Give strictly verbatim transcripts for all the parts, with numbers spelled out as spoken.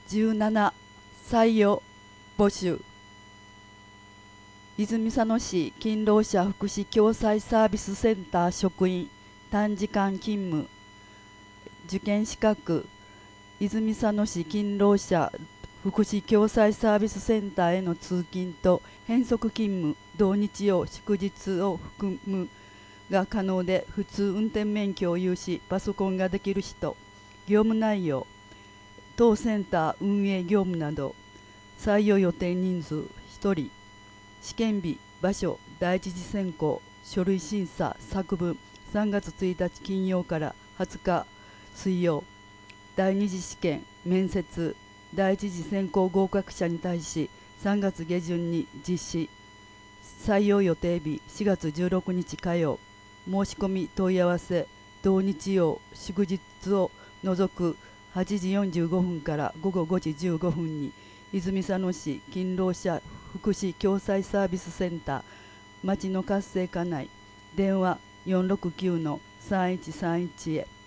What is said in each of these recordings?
じゅうなな採用募集。泉佐野市勤労者福祉共済サービスセンター職員短時間勤務。受験資格泉佐野市勤労者福祉共済サービスセンターへの通勤と変則勤務同日曜祝日を含むが可能で、普通運転免許を有しパソコンができる人。業務内容当センター運営業務など。採用予定人数ひとり。試験日場所第一次選考書類審査作文さんがつついたち金曜からはつか水曜。第二次試験面接第一次選考合格者に対しさんがつげじゅんに実施。採用予定日しがつじゅうろくにち火曜。申し込み問い合わせ同日曜祝日を除くはちじよんじゅうごふんからごごごじじゅうごふんに泉佐野市勤労者福祉共済サービスセンター町の活性化内電話 よんろくきゅうのさんいちさんいち へ。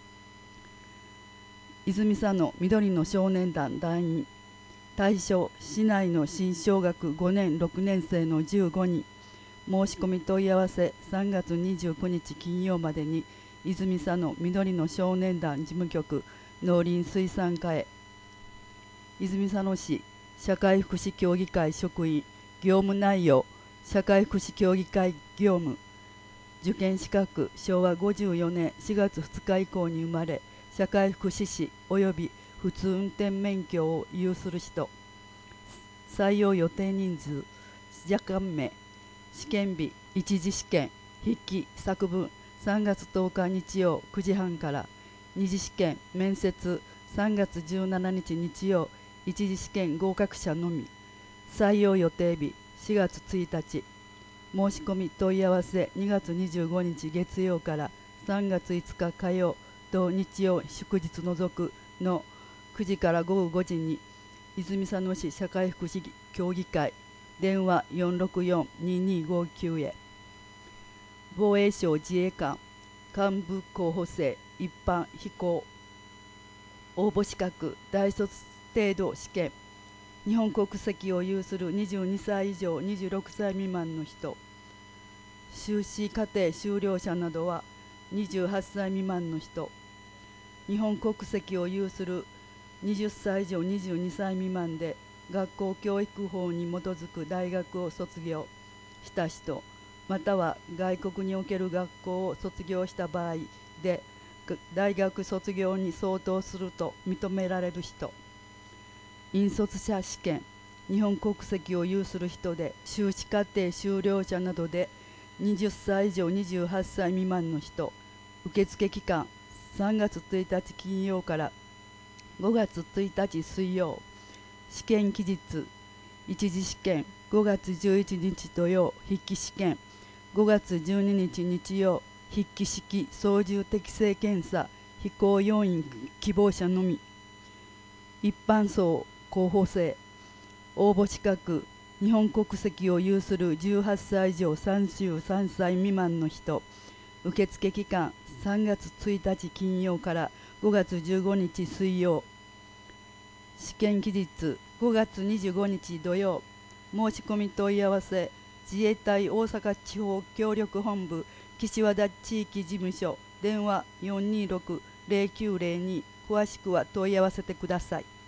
泉佐野緑の少年団団員対象市内の新小学ごねんろくねん生のじゅうごにん。申し込み問い合わせさんがつにじゅうくにち金曜までに泉佐野緑の少年団事務局農林水産課へ。泉佐野市社会福祉協議会職員業務内容社会福祉協議会業務。受験資格しょうわごじゅうよねんしがつふつか以降に生まれ社会福祉士および普通運転免許を有する人。採用予定人数若干名。試験日一次試験筆記作文さんがつとおか日曜くじはんから。二次試験面接さんがつじゅうしちにち日曜一次試験合格者のみ。採用予定日しがつついたち。申し込み問い合わせにがつにじゅうごにち月曜からさんがついつか火曜同日曜祝日除くのくじからごごごじに泉佐野市社会福祉協議会電話 よんろくよんににごきゅう へ。防衛省自衛官幹部候補生一般非公。応募資格大卒程度試験。日本国籍を有するにじゅうにさい以上にじゅうろくさい未満の人。修士課程修了者などはにじゅうはっさい未満の人。日本国籍を有するにじゅっさい以上にじゅうにさい未満で学校教育法に基づく大学を卒業した人、または外国における学校を卒業した場合で大学卒業に相当すると認められる人。引率者試験日本国籍を有する人で修士課程修了者などでにじゅっさい以上にじゅうはっさい未満の人。受付期間さんがつついたち金曜からごがつついたち水曜。試験期日一次試験ごがつじゅういちにち土曜筆記試験ごがつじゅうににち日曜筆記式操縦適正検査飛行要員希望者のみ。一般層候補生。応募資格日本国籍を有するじゅうはっさい以上さんじゅうさんさい未満の人。受付期間さんがつついたち金曜からごがつじゅうごにち水曜。試験期日ごがつにじゅうごにち土曜。申し込み問い合わせ自衛隊大阪地方協力本部岸和田地域事務所電話 よんにーろくぜろきゅうぜろに 詳しくは問い合わせてください。